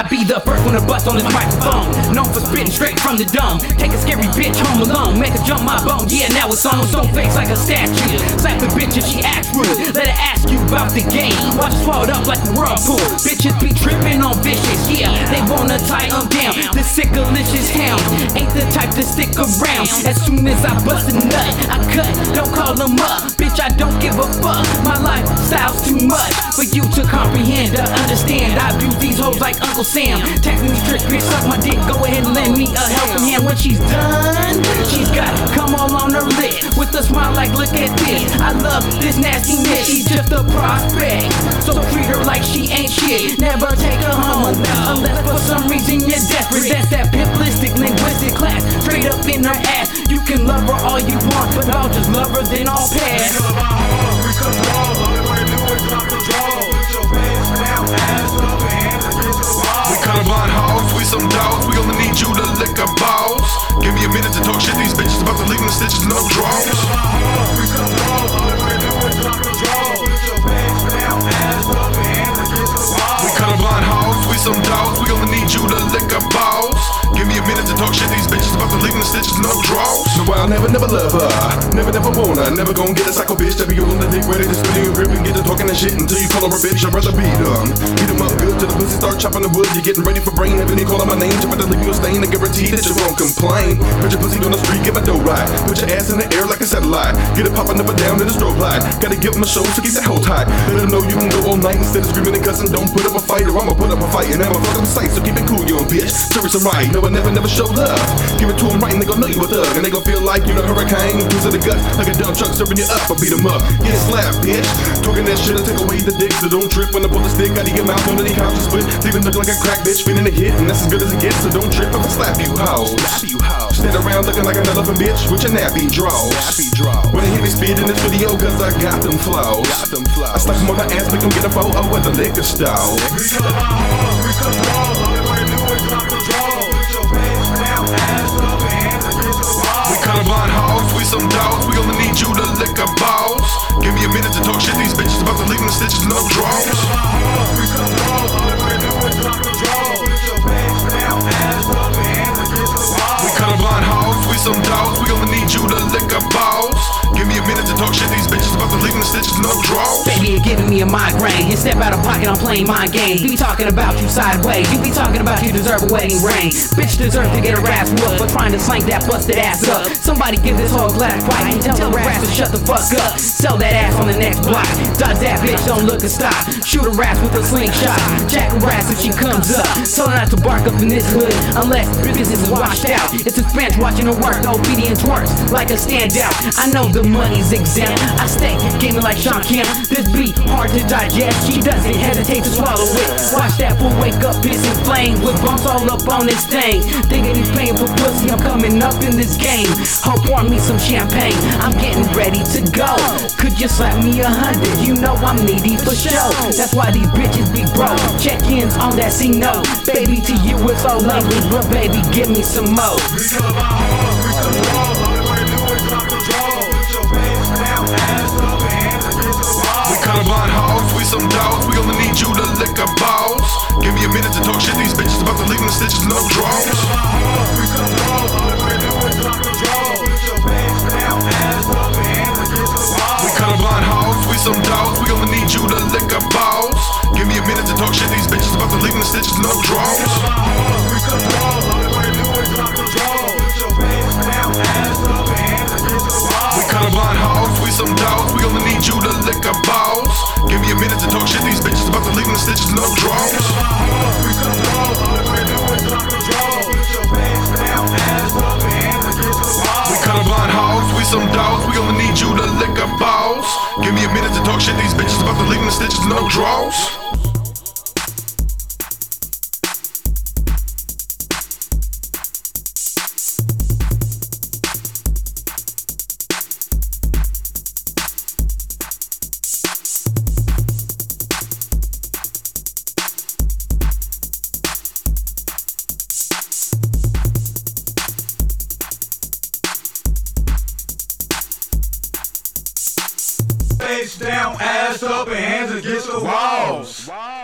be the first one to bust on this microphone. Known for spitting straight from the dome. Take a scary bitch home alone, make her jump my bone. Yeah, now it's on. Stone face like a statue. Slap the bitch if she acts rude. Let her ask you about the game. Watch her swallowed up like a whirlpool. Bitches be tripping on vicious. Yeah, they wanna tie them down. The sick malicious hound ain't the type to stick around. As soon as I bust a nut, I cut. Don't call them up, bitch. I don't give a fuck. My lifestyle's too much for you to comprehend or understand. I view these hoes like Uncle Sam. Texting these tricks, bitch, suck my dick. Go ahead and lend me a helping hand. When she's done, she's got come all on her lip with a smile like, look at this. I love this nastiness. She's just a prospect, so treat her like she ain't shit. Never take her home unless for some reason you're desperate. That's that pimplistic linguistic class, straight up in her ass. You can love her all you want, but I'll just love her then I'll pass. We come all the way to it, drop the draw. Put your pants down, ass up, and hands against the wall. We Columbine hoes, we some dogs. We only need you to lick our balls. Give me a minute to talk shit. These bitches about to leave in the stitches, no draws. We come all the way to it, drop the draw. Put your pants down, ass up, and hands against the wall. We Columbine hoes, we some dogs. We only need you to lick our balls. Give me a minute to talk shit. These bitches about to leave in the stitches, no draws. So I'll never love her. Never want her. Never gon' get a psycho bitch that be on the dick, ready to spin you, rip and get to talking and shit until you call her a bitch. I'd rather beat them up good till the pussy start chopping the wood. You're getting ready for brain heaven. You calling my name, trying to leave you a stain and guarantee that you won't complain. Put your pussy on the street, give a dough ride. Put your ass in the air like a satellite. Get it popping up and down in the strobe light. Gotta give them a show, so keep that hoe tight. Let them know you can go all night instead of screaming and cussing. Don't put up a fight or I'ma put up a fight and I'ma fuck up the sight. So keep it cool, you bitch. Serious and right. No, I never show love. Give it to them right and they gon' know you a thug. And they gon' feel like you the hurricane. Twist of the gut like a dumb truck serving you up. I beat them up. Get slapped, bitch. Talking that shit and take away the dick. So don't trip when I pull the stick out of your mouth on the couch and split. Leaving look like a crack bitch. Feeling a hit and that's as good as it gets. So don't trip if I slap you, hoes. Stand around looking like an elephant bitch with your nappy draws. When they hear me speed in this video, cause I got them flows. I slap them on the ass, make them get a photo at the liquor store. We come all the way to it, drop the draw. Put your pants down, ass up, and hands against the wall. We Columbine hoes, we some dogs. We only need you to lick our balls. Give me a minute to talk shit. These bitches about to leave in the stitches, no draws. We come all the way to it, drop the draw. Put your pants down, ass up, and hands against the wall. We Columbine hoes, we some dogs. We only need you to lick our balls. Give me a minute to talk shit. These bitches about to leave in the stitches, no draws. Baby, you're giving me a migraine. You step out of pocket, I'm playing mind games. Be talking about you sideways. You be talking about you deserve a wedding ring. Bitch deserve to get her ass whooped for trying to slank that busted ass up. Somebody give this whole glass pipe and tell her ass to shut the fuck up. Sell that ass on the next block. Dodge that bitch, don't look and stop. Shoot her ass with a slingshot. Jack her ass if she comes up. Tell her not to bark up in this hood unless business is washed out. It's a bench watching her work. Obedience works like a standout. I know the money's exempt. I stay gaming like Sean Kemp. This beat hard to digest. She doesn't hesitate to swallow it. Watch that fool wake up, pissing flames with bumps all up on his thing. Thinking he's paying for pussy. I'm coming up in this game. Hope pour me some champagne. I'm getting ready to go. Could you slap me 100? You know I'm needy for show. That's why these bitches be broke. Check-ins on that C-note. Baby, to you it's all lovely, but baby, give me some more. We come all the way to it, drop the draw. Put your pants down, ass up, and hands against the wall. We Columbine hoes, we some dogs. We only need you to lick our balls. Give me a minute to talk shit. These bitches about to leave in the stitches, no draws. We come all the way to it, drop the draw. Put your pants down, ass up, and hands against the wall. We Columbine hoes, we some dogs. We only need you to lick our balls. Give me a minute to talk shit. These bitches about to leave in the stitches, no draws. We come all the way to it, drop the draw. Put your pants down, ass up, and hands against the wall. We Columbine hoes, we some dogs. We only need you to lick our balls. Give me a minute to talk shit. These bitches about to leave in the stitches, no draws. We come all the way to it, drop the draw. Put your pants down, ass up, and hands against the wall. We Columbine hoes, we some dogs. We only need you to lick our balls. Give me a minute to talk shit. These bitches about to leave in the stitches, no draws. Face down, ass up, and hands against the walls.